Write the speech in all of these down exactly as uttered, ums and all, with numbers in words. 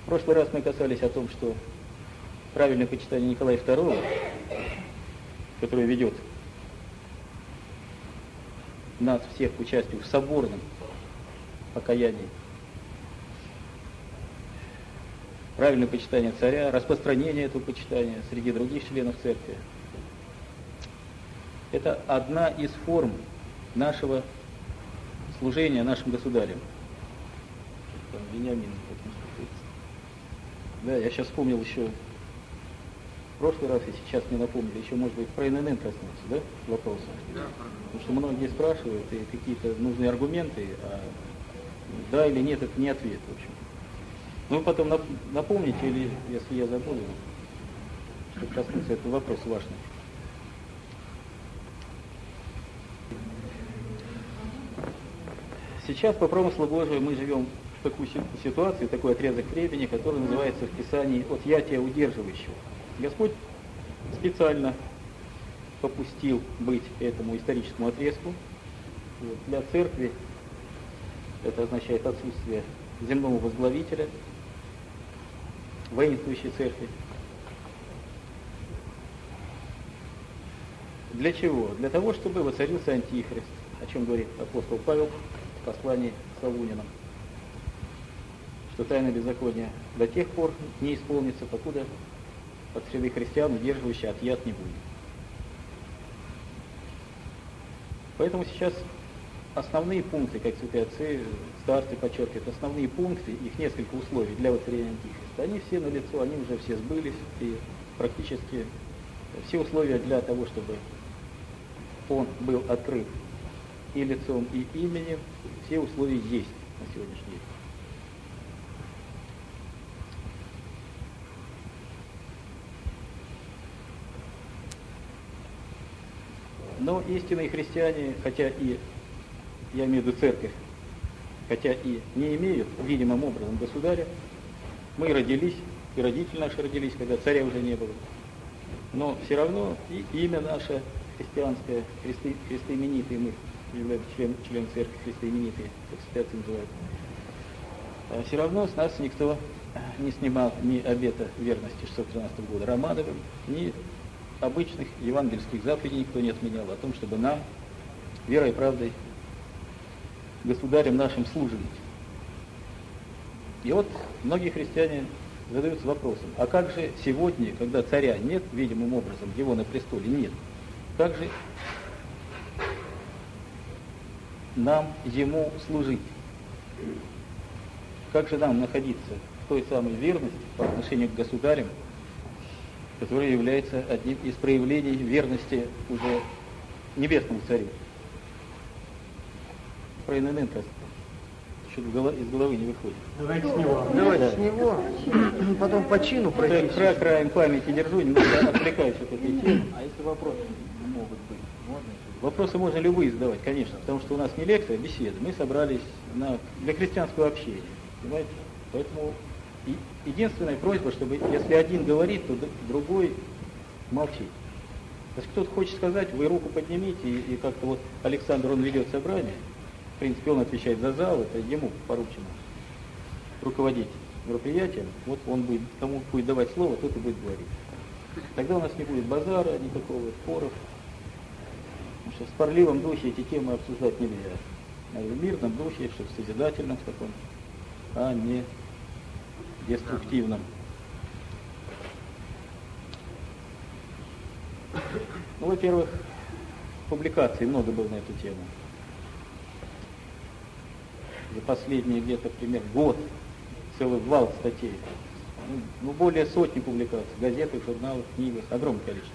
В прошлый раз мы касались о том, что правильное почитание Николая второго, которое ведет нас всех к участию в соборном покаянии, правильное почитание царя, распространение этого почитания среди других членов церкви. Это одна из форм нашего служения нашим государям. Там Вениамин. Да, я сейчас вспомнил еще в прошлый раз, и сейчас мне напомнили, еще, может быть, про эн эн эн коснуться, да, вопроса? Да. Потому что многие спрашивают, и какие-то нужные аргументы, а да или нет, это не ответ, в общем. Ну, потом напомните, или если я забуду, чтобы коснуться этого вопроса важный. Сейчас по промыслу Божию мы живем в такую ситуацию, такой отрезок времени, который называется в Писании «отъятие удерживающего». Господь специально попустил быть этому историческому отрезку. Для церкви это означает отсутствие земного возглавителя, воинствующей церкви. Для чего? Для того, чтобы воцарился антихрист, о чем говорит апостол Павел в послании к Солунянам, что тайна беззакония до тех пор не исполнится, покуда от среды христиан удерживающий отъят не будет. Поэтому сейчас основные пункты, как святые отцы, старцы подчеркивают, основные пункты, их несколько условий для воцарения антихриста, они все налицо, они уже все сбылись, и практически все условия для того, чтобы он был открыт и лицом, и именем, все условия есть на сегодняшний день. Но истинные христиане, хотя и, я имею в виду церковь, хотя и не имеют видимым образом государя, мы родились, и родители наши родились, когда царя уже не было, но все равно и имя наше христианское, христи, христоименитые, мы являемся член, член церкви христоименитые, как святые отцы называют, а все равно с нас никто не снимал ни обета верности шестьсот тринадцатого года Романовым, ни обычных евангельских заповедей никто не отменял о том, чтобы нам, верой и правдой, государем нашим служить. И вот многие христиане задаются вопросом, а как же сегодня, когда царя нет, видимым образом, его на престоле нет, как же нам ему служить? Как же нам находиться в той самой верности по отношению к государям, который является одним из проявлений верности уже небесному царю? Про эн эн эн что-то из головы не выходит. Давайте с него. Давайте да. с него. Потом по чину пройти. Кра краем памяти держу, немного отвлекаюсь от этой темы. А если вопросы могут быть? Можно? Вопросы можно любые задавать, конечно, потому что у нас не лекция, а беседа. Мы собрались на, для крестьянского общения. Понимаете? Поэтому и, единственная просьба, чтобы если один говорит, то другой молчит. Если кто-то хочет сказать, вы руку поднимите, и, и как-то вот Александр, он ведет собрание, в принципе, он отвечает за зал, это ему поручено руководить мероприятием, вот он будет, кому будет давать слово, тот и будет говорить. Тогда у нас не будет базара, никакого споров, потому что в спорливом духе эти темы обсуждать нельзя. Надо в мирном духе, что в созидательном в таком, а не деструктивном. Ну, во-первых, публикаций много было на эту тему. За последние где-то примерно год целый вал статей. Ну, ну, более сотни публикаций, в газетах, журналах, книгах, огромное количество.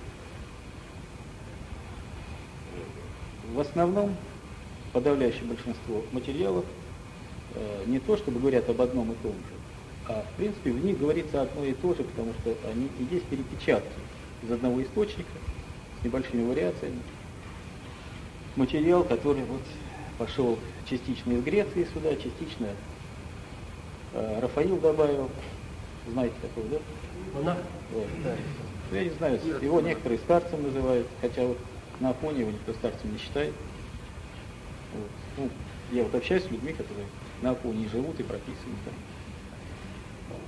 В основном подавляющее большинство материалов э, не то, чтобы говорят об одном и том же, а в принципе в них говорится одно и то же, потому что они и есть перепечатки из одного источника с небольшими вариациями. Материал, который вот пошел частично из Греции сюда, частично э, Рафаил добавил. Знаете такого, да? Монах? Вот, да. Я не знаю, его некоторые старцем называют, хотя вот на Афоне его никто старцем не считает. Вот. Ну, я вот общаюсь с людьми, которые на Афоне живут и прописаны там.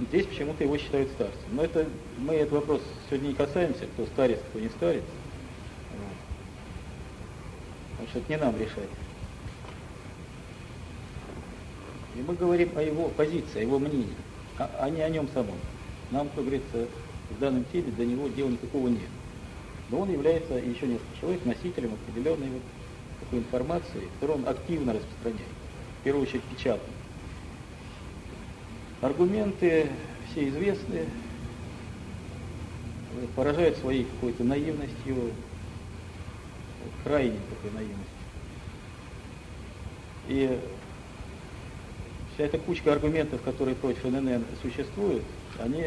Здесь почему-то его считают старцем. Но это, мы этот вопрос сегодня не касаемся, кто старец, кто не старец. Вот. Потому что это не нам решать. И мы говорим о его позиции, о его мнении, а, а не о нем самом. Нам, как говорится, в данном теле до него дела никакого нет. Но он является, и еще несколько человек, носителем определенной вот такой информации, которую он активно распространяет, в первую очередь печатно. Аргументы все известны, поражают своей какой-то наивностью, крайней такой наивностью. И вся эта кучка аргументов, которые против эн эн эн существуют, они,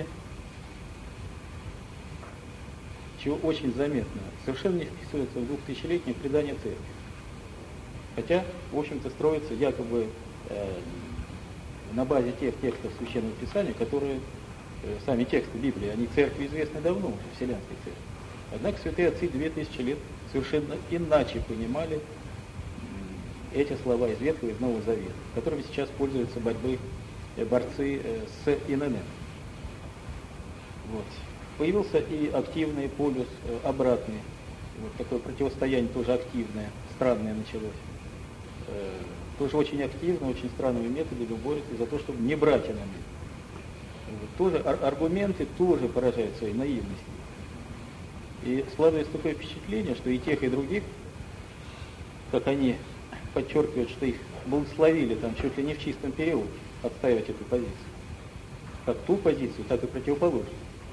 чего очень заметно, совершенно не вписываются в двухтысячелетнее предание церкви. Хотя, в общем-то, строится якобы э, на базе тех текстов Священного Писания, которые, э, сами тексты Библии, они церкви известны давно уже, Вселенской церкви. Однако святые отцы две тысячи лет совершенно иначе понимали эти слова из Ветхого и из Нового Завета, которыми сейчас пользуются борьбы, э, борцы э, с эн эн эн. Вот. Появился и активный полюс, э, обратный, вот такое противостояние тоже активное, странное началось. Э, тоже очень активно, очень странными методами борются за то, чтобы не брать эн эн эн. Вот. Тоже ар- аргументы тоже поражают своей наивностью. И складывается такое впечатление, что и тех, и других, как они подчеркивают, что их благословили там чуть ли не в чистом переводе отстаивать эту позицию. Как ту позицию, так и противоположную.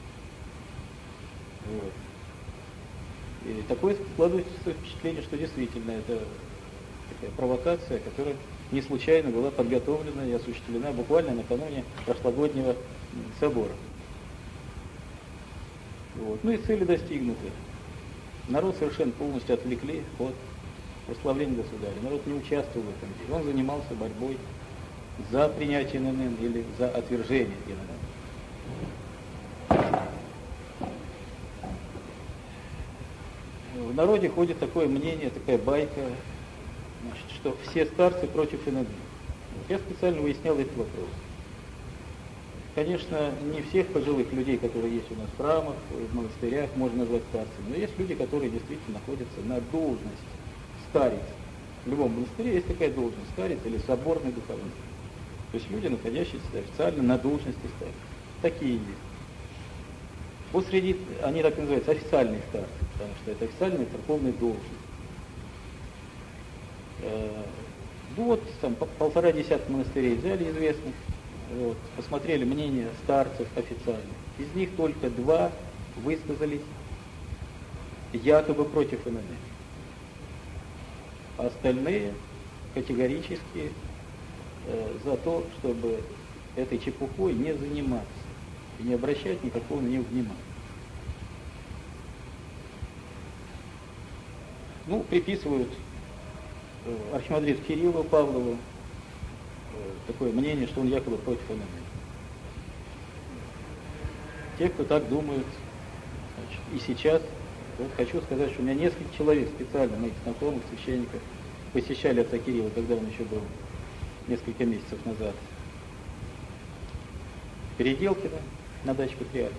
Вот. И такое складывается впечатление, что действительно это такая провокация, которая не случайно была подготовлена и осуществлена буквально накануне прошлогоднего собора. Вот. Ну и цели достигнуты. Народ совершенно полностью отвлекли от прославления государя. Народ не участвовал в этом деле. Он занимался борьбой за принятие эн эн эн или за отвержение эн эн эн. В народе ходит такое мнение, такая байка, значит, что все старцы против эн эн эн. Вот я специально выяснял этот вопрос. Конечно, не всех пожилых людей, которые есть у нас в храмах, в монастырях, можно назвать старцами, но есть люди, которые действительно находятся на должности старец. В любом монастыре есть такая должность, старец или соборный духовник. То есть люди, находящиеся официально на должности старца. Такие есть. Вот среди, они так и называются, официальные старцы, потому что это официальная церковная должность. Ну вот, там полтора десятка монастырей взяли известных, вот, посмотрели мнение старцев официальных. Из них только два высказались якобы против эн эн эн. А остальные категорически э, за то, чтобы этой чепухой не заниматься и не обращать никакого на нее внимания. Ну, приписывают э, архимандриту Кириллу Павлову такое мнение, что он якобы против эн эн эн. Те, кто так думают, значит, и сейчас, вот хочу сказать, что у меня несколько человек специально, моих знакомых, священников, посещали отца Кирилла, когда он еще был несколько месяцев назад в Переделкино на даче патриарха.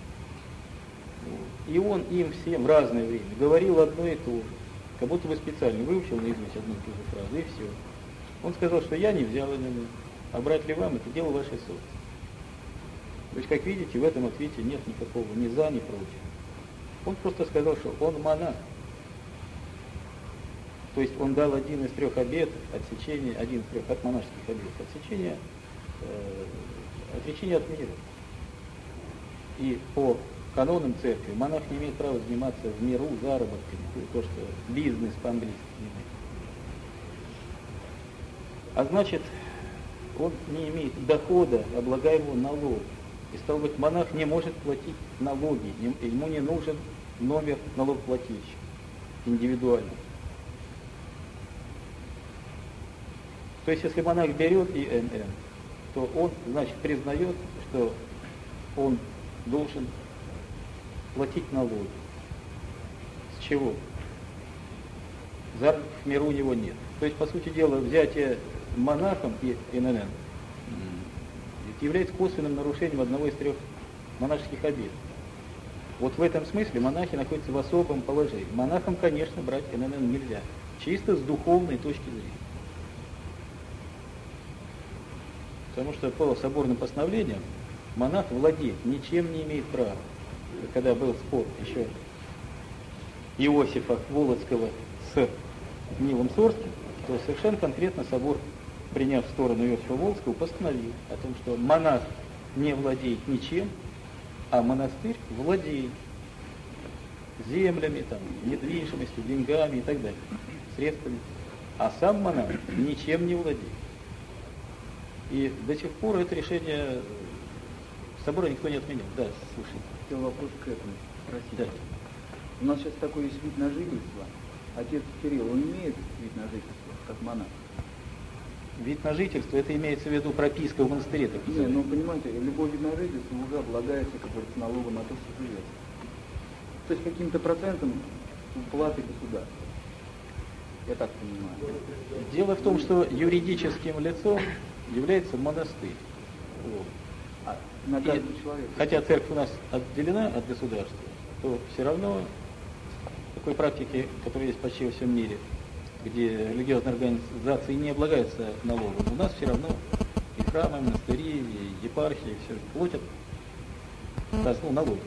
И он им всем в разное время говорил одно и то же, как будто бы специально выучил наизусть одну и ту же фразу, и все. Он сказал, что я не взял эн эн эн, а брать ли вам, это дело вашей совести. То есть, как видите, в этом ответе нет никакого ни за, ни против. Он просто сказал, что он монах. То есть он дал один из трех обетов отсечения, один из трех от монашеских обетов отсечения, э, отречения от мира. И по канонам церкви монах не имеет права заниматься в миру заработками, то, что бизнес по-английски не имеет. А значит, он не имеет дохода, облагаемого налогом. И, стало быть, монах не может платить налоги, ему не нужен номер налогоплательщика индивидуально. То есть, если монах берет и эн эн, то он, значит, признает, что он должен платить налоги. С чего? Заработков в миру у него нет. То есть, по сути дела, взятие монахом и эн эн эн является косвенным нарушением одного из трех монашеских обетов. Вот в этом смысле монахи находятся в особом положении. Монахам, конечно, брать эн эн эн нельзя, чисто с духовной точки зрения. Потому что по соборным постановлениям монах владеть ничем не имеет права. Когда был спор еще Иосифа Волоцкого с Нилом Сорским, то совершенно конкретно собор, приняв сторону Иосифа Волоцкого, постановил о том, что монах не владеет ничем, а монастырь владеет землями, там, недвижимостью, деньгами и так далее, средствами. А сам монах ничем не владеет. И до сих пор это решение собора никто не отменил. Да, слушай. Хотел вопрос к этому спросить. Да. У нас сейчас такой есть вид на жительство. Отец Кирилл, он имеет вид на жительство, как монах? Вид на жительство, это имеется в виду прописка в монастыре, так Не, называемая. ну понимаете, любой вид на жительство уже облагается, как говорится, налогом на то, что живет. То есть каким-то процентом платы государства. Я так понимаю. Дело в том, что юридическим лицом является монастырь. Вот. А на каждого человека. Хотя церковь у нас отделена от государства, то все равно такой практики, которая есть почти во всем мире, где религиозные организации не облагаются налогом, у нас все равно и храмы, и монастыри, и епархии, все платят казну налогом.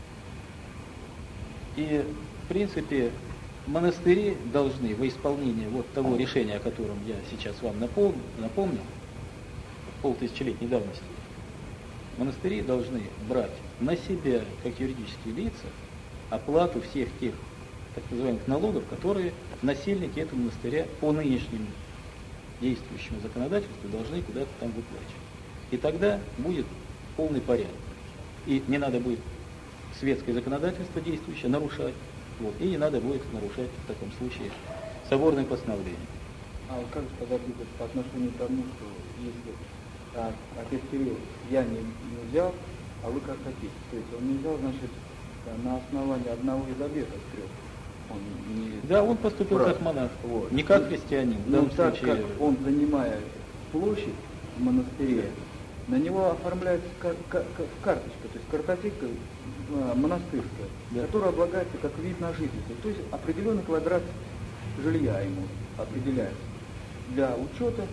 И, в принципе, монастыри должны во исполнение вот того решения, о котором я сейчас вам напомнил, напомнил полтысячелетней давности, монастыри должны брать на себя, как юридические лица, оплату всех тех так называемых налогов, которые насельники этого монастыря по нынешнему действующему законодательству должны куда-то там выплачивать. И тогда будет полный порядок. И не надо будет светское законодательство действующее нарушать, вот, и не надо будет нарушать в таком случае соборное постановление. А вот как же тогда будет по отношению к тому, что если а, отец Кирилл, я не, не взял, а вы как хотите. То есть он не взял, значит, на основании одного из обетов трех. Он не... Да, он поступил Прав. как монах, Вот. не как христианин. В Но данном так случае... как он занимает площадь в монастыре, на него оформляется кар- кар- кар- карточка, то есть картотека э, монастырская, Да. которая облагается как вид на жительство. То есть определенный квадрат жилья ему определяется для учета,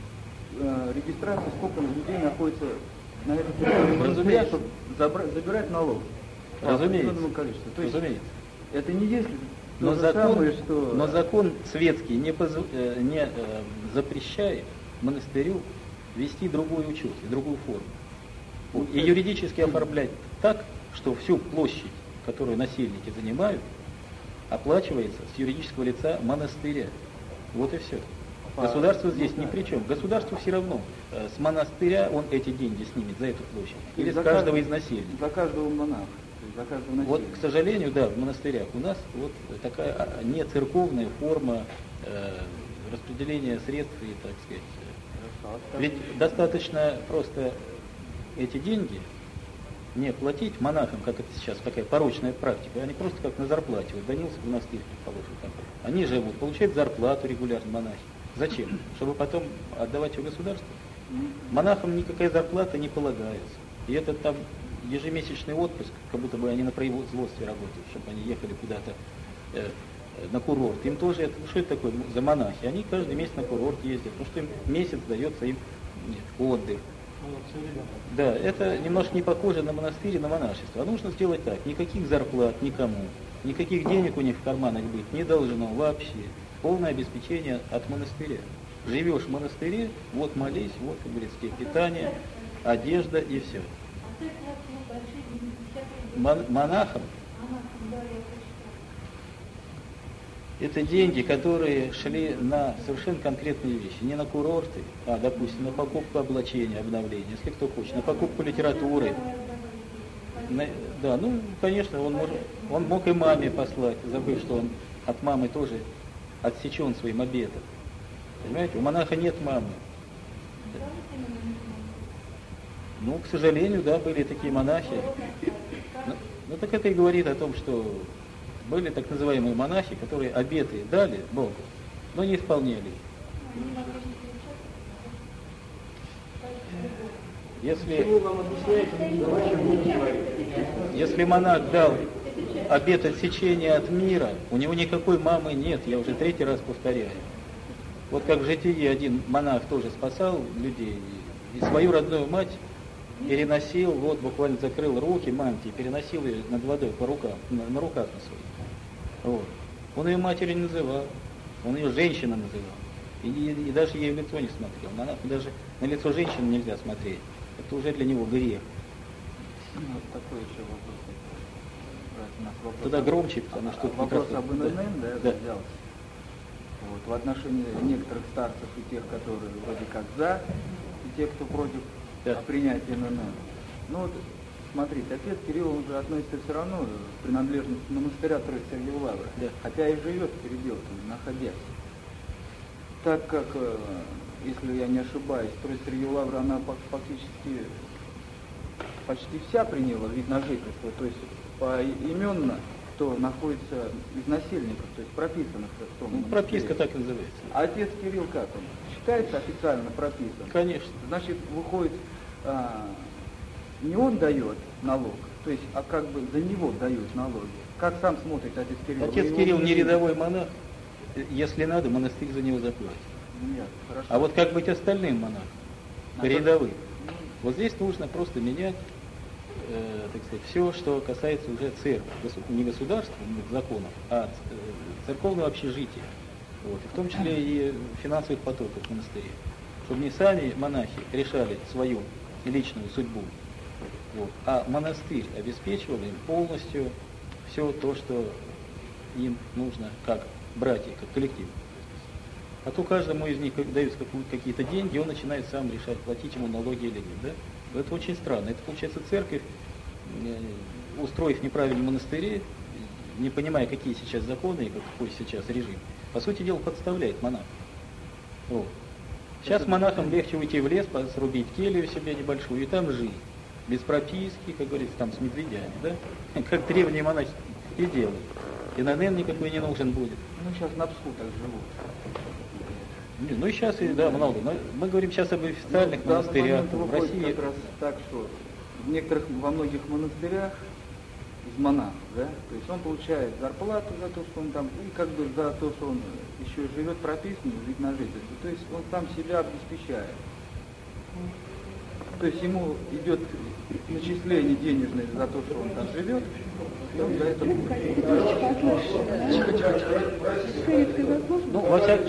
э, регистрации, сколько людей находится на этой территории монастыря, Разумеется. чтобы забра- забирать налог. по Разумеется. определенному количеству. То есть Разумеется. это не есть то Но же закон, самое, что... но закон светский не, позв- э, не э, запрещает монастырю вести другой учет и другую форму. Вот. И юридически оформлять так, что всю площадь, которую насельники занимают, оплачивается с юридического лица монастыря. Вот и все. Государство здесь ни при чем. Государству все равно. э, С монастыря он эти деньги снимет за эту площадь. Или с За каждого каждого- из насельников. За каждого монаха, то есть за каждого Вот, насельника. к сожалению, да, в монастырях у нас вот такая а, не церковная форма э, распределения средств и, так сказать. Хорошо, а Ведь скажите, достаточно просто эти деньги не платить монахам, как это сейчас такая порочная практика, они просто как на зарплате. Вот Даниловский монастырь, предположим, такой. Они живут, получают зарплату регулярно монахи. Зачем? Чтобы потом отдавать ее государству? Монахам никакая зарплата не полагается. И это там ежемесячный отпуск, как будто бы они на производстве работают, чтобы они ехали куда-то э, э, на курорт. Им тоже, это, что это такое за монахи? Они каждый месяц на курорт ездят, потому что им месяц дается им нет, отдых. Да, это немножко не похоже на монастырь и на монашество. А нужно сделать так, никаких зарплат никому, никаких денег у них в карманах быть не должно вообще. Полное обеспечение от монастыря. Живешь в монастыре, вот молись, вот, как говорится, тебе питание, одежда и все. Мон- монахам это деньги, которые шли на совершенно конкретные вещи, не на курорты, а, допустим, на покупку облачения, обновления, если кто хочет, на покупку литературы. На- да, ну, конечно, он, может, он мог и маме послать, забыв, что он от мамы тоже отсечен своим обетом. Понимаете, у монаха нет мамы. Ну, к сожалению, да, были такие монахи. Ну, ну, так это и говорит о том, что были так называемые монахи, которые обеты дали Богу, но не исполняли их. Если, если монах дал обет отсечения от мира, у него никакой мамы нет, я уже третий раз повторяю. Вот как в житии один монах тоже спасал людей, и свою родную мать переносил, вот буквально закрыл руки мантии, переносил ее над водой по рукам, на, на руках на своих. Вот. Он ее матерью не называл, он ее женщина называл. И, и, и даже ей в лицо не смотрел. Монаху даже на лицо женщины нельзя смотреть. Это уже для него грех. Ну, вот такой еще вопрос. У нас вопрос Туда об... громче, потому что... Вопрос об эн эн эм, да, да. это взялся. Вот, в отношении некоторых старцев и тех, которые вроде как за, и тех, кто против да. принятия эн эн эм. Ну вот, смотрите, отец Кирилл, он же относится все равно к принадлежности монастыря Троицы-Сергиева Лавры, да. Хотя и живет в Переделке, находясь. Так как, если я не ошибаюсь, Троица-Сергиева Лавра, она фактически почти вся приняла вид на жительство, то есть поименно, кто находится из насельников, то есть прописанных в том. Ну, прописка так и называется. А отец Кирилл как он? Считается официально прописан? Конечно. Значит, выходит, а, не он дает налог, то есть, а как бы за него дают налоги. Как сам смотрит отец Кирилл? Отец Кирилл не рядовой монах, если надо, монастырь за него заплатит. Нет, хорошо. А вот как быть остальным монахом, а рядовым? Вот здесь нужно просто менять, э, так сказать, все, что касается уже церкви, не государственных законов, а церковного общежития, вот, и в том числе и финансовых потоков в монастыре, чтобы не сами монахи решали свою личную судьбу, вот, а монастырь обеспечивал им полностью все то, что им нужно как братья, как коллектив. А то каждому из них даются какие-то деньги, и он начинает сам решать, платить ему налоги или нет. Да? Это очень странно. Это получается церковь, устроив неправильно монастыри, не понимая, какие сейчас законы и какой сейчас режим, по сути дела подставляет монаха. Вот. Сейчас монахам легче уйти в лес, срубить келью себе небольшую и там жить. Без прописки, как говорится, там с медведями, да? Как древние монахи и делают. И эн эн эм никакой не нужен будет. Ну, сейчас на Пску так живут. Ну и сейчас, да, много. Но мы говорим сейчас об официальных ну, монастырях в России. Как раз так, что в некоторых, во многих монастырях из монахов, да, то есть он получает зарплату за то, что он там, и как бы за то, что он еще живет прописан, вид на жительство. То есть он сам себя обеспечает. То есть ему идет начисление денежное за то, что он там живет, и он за это будет. Ну, во всяком,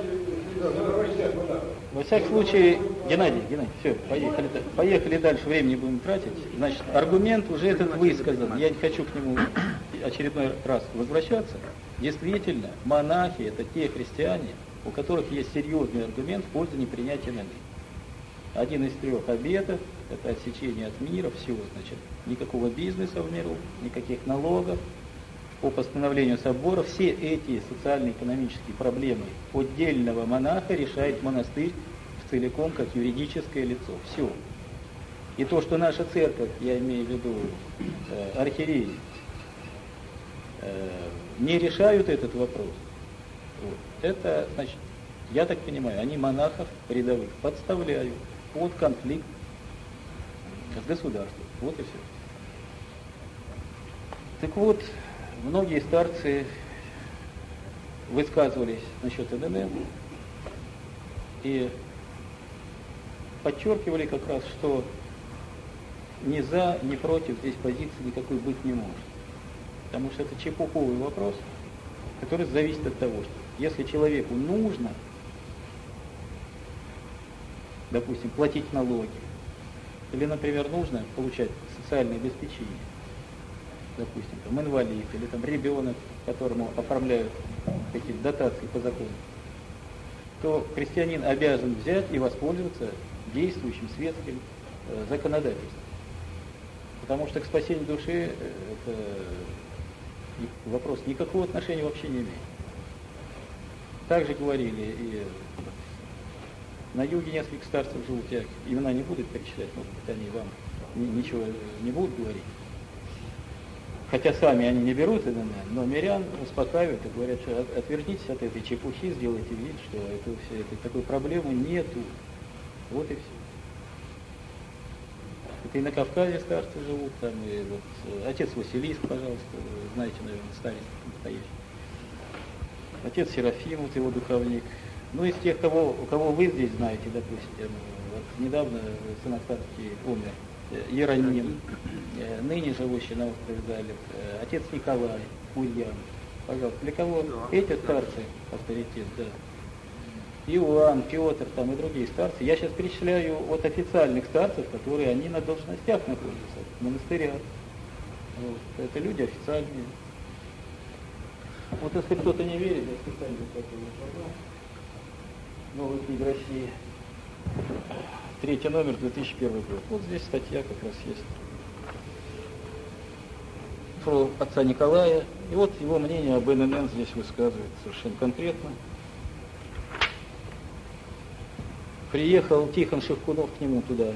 во всяком случае, Геннадий, Геннадий, все, поехали, поехали дальше, времени будем тратить. Значит, аргумент уже этот высказан, я не хочу к нему очередной раз возвращаться. Действительно, монахи – это те христиане, у которых есть серьезный аргумент в пользу непринятия эн эн эм. Один из трех обетов – это отсечение от мира, все, значит, никакого бизнеса в миру, никаких налогов. По постановлению собора все эти социально-экономические проблемы отдельного монаха решает монастырь целиком как юридическое лицо. Все. И то, что наша церковь, я имею в виду э, архиереи, э, не решают этот вопрос, вот, это, значит, я так понимаю, они монахов рядовых подставляют под конфликт с государством. Вот и все. Так вот, многие старцы высказывались насчет эн эн эм и подчеркивали как раз, что ни за, ни против здесь позиции никакой быть не может. Потому что это чепуховый вопрос, который зависит от того, что если человеку нужно, допустим, платить налоги, или, например, нужно получать социальное обеспечение, допустим, там, инвалид, или там ребенок, которому оформляют какие-то дотации по закону, то крестьянин обязан взять и воспользоваться действующим светским э, законодательством. Потому что к спасению души э, это вопрос никакого отношения вообще не имеет. Также говорили и на юге несколько старцев живут, я имена не буду перечислять, может быть, они вам ни, ничего не будут говорить. Хотя сами они не берут эн эн эм, но мирян успокаивают и говорят, что отвернитесь от этой чепухи, сделайте вид, что это, все, это, такой проблемы нету. Вот и все. Это и на Кавказе старцы живут, там и вот э, отец Василиск, пожалуйста, вы знаете, наверное, старец настоящий. Отец Серафим, вот его духовник. Ну, из тех, кого, кого вы здесь знаете, допустим, вот недавно сын Октарский умер, Иероним, э, ныне живущий на острове Залив, э, отец Николай, Ульян. Пожалуйста, для кого эти старцы авторитет, да. Иоанн, Петр там и другие старцы. Я сейчас перечисляю от официальных старцев, которые они на должностях находятся, в монастырях. Вот. Это люди официальные. Вот если кто-то не верит, я специально такой вот новая книга России. Третий номер, две тысячи первый год. Вот здесь статья как раз есть. Про отца Николая. И вот его мнение об эн эн эн здесь высказывает совершенно конкретно. Приехал Тихон Шевкунов к нему туда.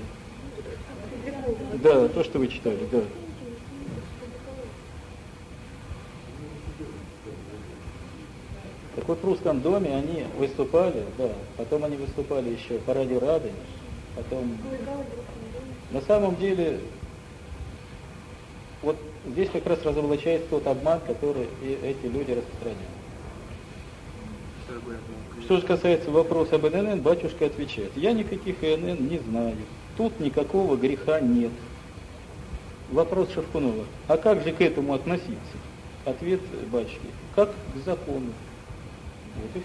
Да, то, что вы читали, да. Так вот в Русском доме они выступали, да, потом они выступали еще по радио Радонеж, потом... На самом деле, вот здесь как раз разоблачается тот обман, который и эти люди распространяют. Что же касается вопроса об эн эн эн, батюшка отвечает: я никаких эн эн эн не знаю, тут никакого греха нет. Вопрос Шевкунова: а как же к этому относиться? Ответ батюшки: как к закону. Вот и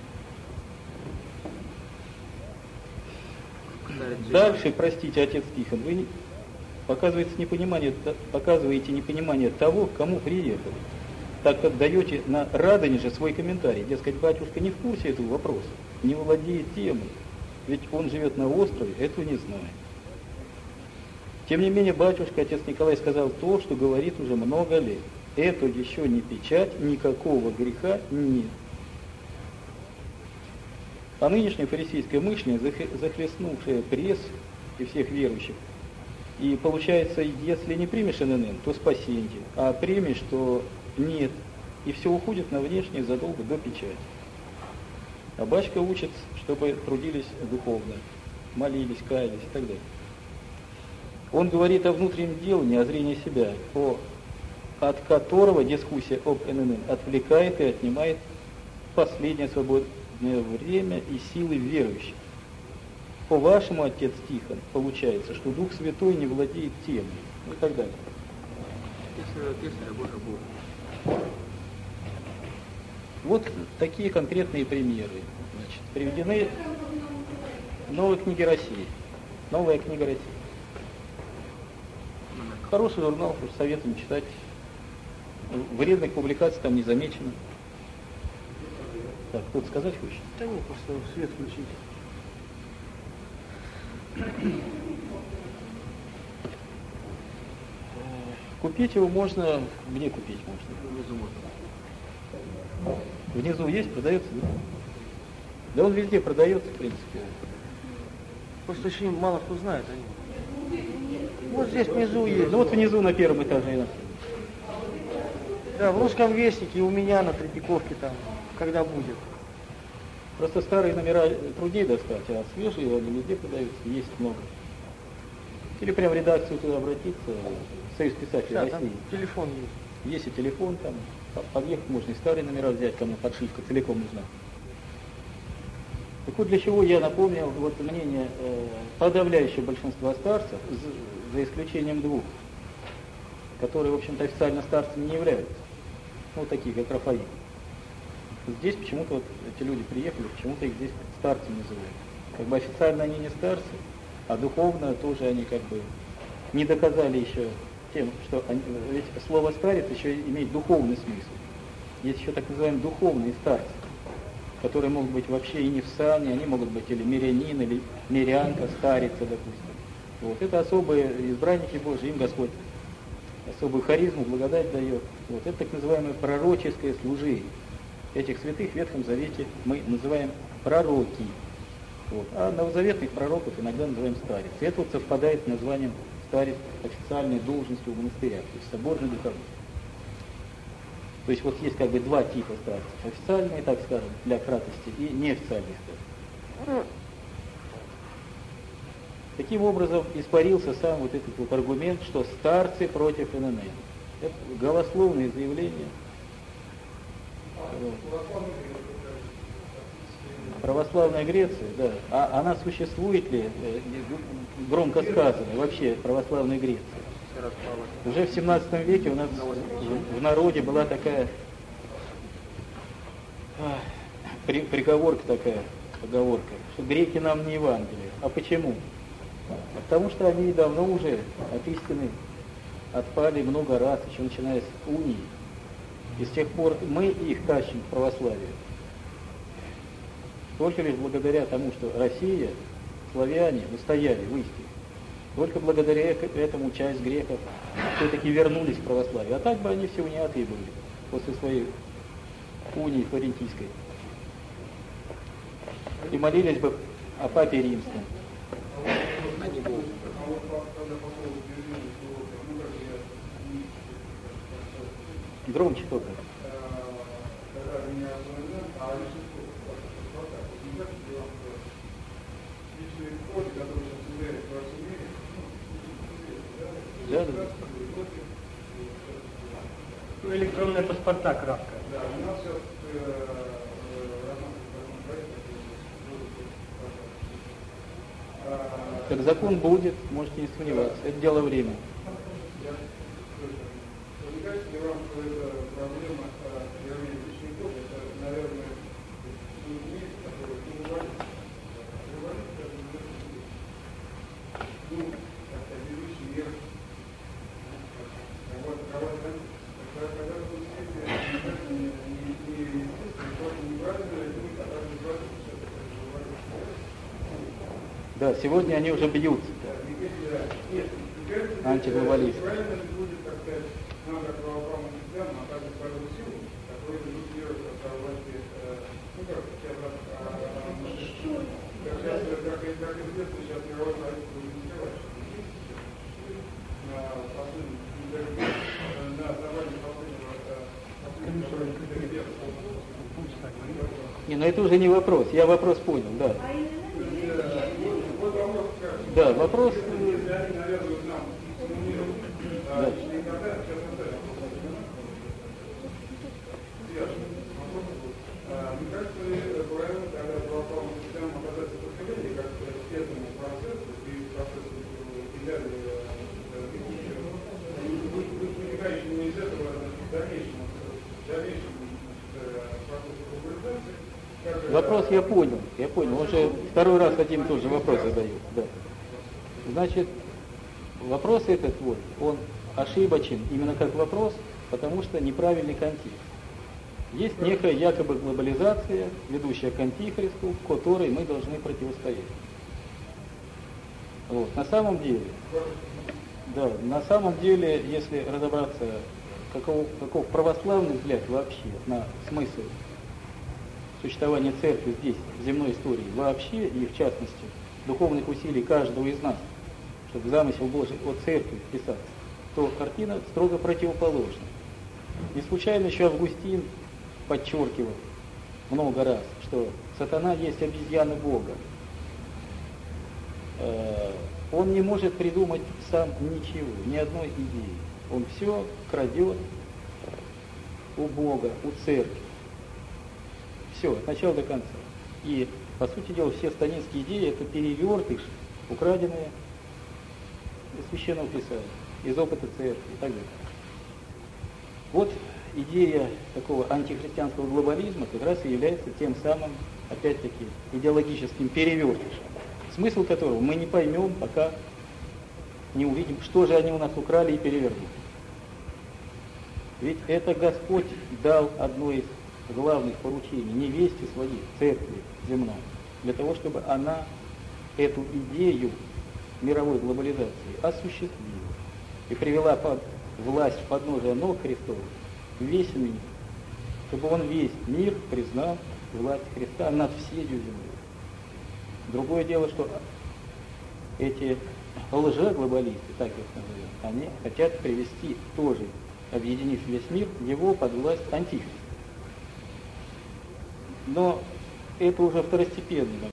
все. Дальше, простите, отец Тихон, вы не, показываете непонимание, показываете непонимание того, к кому приехали, так как даете на Радонеже свой комментарий. Дескать, батюшка не в курсе этого вопроса, не владеет темой, ведь он живет на острове, этого не знает. Тем не менее, батюшка, отец Николай, сказал то, что говорит уже много лет. Это еще не печать, никакого греха нет. А нынешнее фарисейское мышление, захлестнувшее пресс и всех верующих, и получается, если не примешь эн эн эн, то спасение, а примешь, то нет, и все уходит на внешнее задолго до печати. А батюшка учит, чтобы трудились духовно, молились, каялись и так далее. Он говорит о внутреннем делании, о зрении себя, о, от которого дискуссия об эн эн эн отвлекает и отнимает последнее свободное время и силы верующих. По-вашему, отец Тихон, получается, что Дух Святой не владеет темой, и так далее. Вот такие конкретные примеры. Значит, приведены в новой книге России. Новая книга России. Хороший журнал, советуем читать. Вредных публикаций там не замечено. Так, кто-то сказать хочет? Да нет, просто свет включить. Купить его можно, где купить можно? Внизу можно. Внизу есть, продается, да? Да он везде продается, в принципе. Просто очень мало кто знает о нем. Вот здесь внизу есть. Ну вот внизу на первом этаже. Да, в Русском Вестнике, у меня на Третьяковке там, когда будет. Просто старые номера труднее достать, а свежие они везде продаются, есть много. Или прям в редакцию туда обратиться, Союз писателей Да, России. Телефон есть. Есть и телефон там, подъехать можно и старые номера взять, кому подшивка целиком нужна. Так вот, для чего я напомнил вот мнение э, подавляющего большинства старцев, за, за исключением двух, которые, в общем-то, официально старцами не являются, ну, такие, как Рафаил. Здесь почему-то вот эти люди приехали, почему-то их здесь старцами называют. Как бы официально они не старцы, а духовно тоже они как бы не доказали еще тем, что они, ведь слово старец еще имеет духовный смысл. Есть еще так называемые духовные старцы, которые могут быть вообще и не в сане, они могут быть или мирянин, или мирянка, старица, допустим. Вот это особые избранники Божьи, им Господь особую харизму, благодать дает. Вот это так называемое пророческое служение. Этих святых в Ветхом Завете мы называем пророки. Вот. А новозаветных пророков иногда называем старец. И это вот совпадает с названием старец официальной должностью в монастырях, то есть соборный духовник. То есть вот есть как бы два типа старцев. Официальные, так скажем, для кратости, и неофициальные старцы. Таким образом испарился сам вот этот вот аргумент, что старцы против эн эн эн. Это голословные заявления. Православная Греция, да. А она существует ли, громко сказано, вообще православная Греция? Уже в семнадцатом веке у нас в народе была такая при, приговорка такая, поговорка, что греки нам не Евангелие. А почему? Потому что они давно уже от истины отпали много раз, еще начиная с унии. И с тех пор мы их тащим в православие. Только лишь благодаря тому, что Россия, славяне устояли в истине. Только благодаря этому часть греков все-таки вернулись в православие. А так бы они все униаты были после своей унии флорентийской. И молились бы о папе римском. Громче только. Да, да. Ну, электронные паспорта кратко. Да, у нас сейчас Так закон будет, можете не сомневаться. Это дело времени. Мне кажется, ли вам, что эта проблема приравнения личный код, это, наверное, месяц, который не ну, как-то ведущий мир. Вот, когда когда вы действительно не естественно, просто неправильно, и мы тогда не правильно, что это Да, сегодня они уже бьются. Антиглобалисты. правильно ли будет, так сказать, нам, как православным христианам, оказывать свою силу, которая демонстрирует от власти, ну как сейчас, как сейчас, как известно, сейчас мировое правительство будет скрывать, на последнем, на основании последнего, Не, ну это уже не вопрос. Я вопрос понял, да. Да, вопрос. Да. Вопрос я понял, я понял. Он же второй раз один и тот же вопрос задает. Да. Значит, вопрос этот вот, он ошибочен именно как вопрос, потому что неправильный контекст. Есть некая якобы глобализация, ведущая к антихристу, которой мы должны противостоять. Вот. На самом деле, да, на самом деле, если разобраться, каков, каков православный взгляд вообще на смысл существования церкви здесь, в земной истории вообще, и в частности, духовных усилий каждого из нас, чтобы замысел Божий о церкви вписаться, то картина строго противоположна. Не случайно еще Августин подчеркивал много раз, что сатана есть обезьяна Бога. Он не может придумать сам ничего, ни одной идеи. Он все крадет у Бога, у церкви. Все, от начала до конца. И, по сути дела, все станинские идеи – это перевертыш, украденные из Священного Писания, из опыта церкви и так далее. Вот идея такого антихристианского глобализма как раз и является тем самым, опять-таки, идеологическим перевертышем, смысл которого мы не поймем, пока не увидим, что же они у нас украли и перевернули. Ведь это Господь дал одно из главных поручений невесте своей, церкви земной, для того, чтобы она эту идею мировой глобализации осуществила и привела под власть подножия ног Христовых весь мир, чтобы он весь мир признал власть Христа над всей землей. Другое дело, что эти лжеглобалисты, так их назовем, они хотят привести тоже, объединив весь мир, его под власть антихриста. Но это уже второстепенный момент.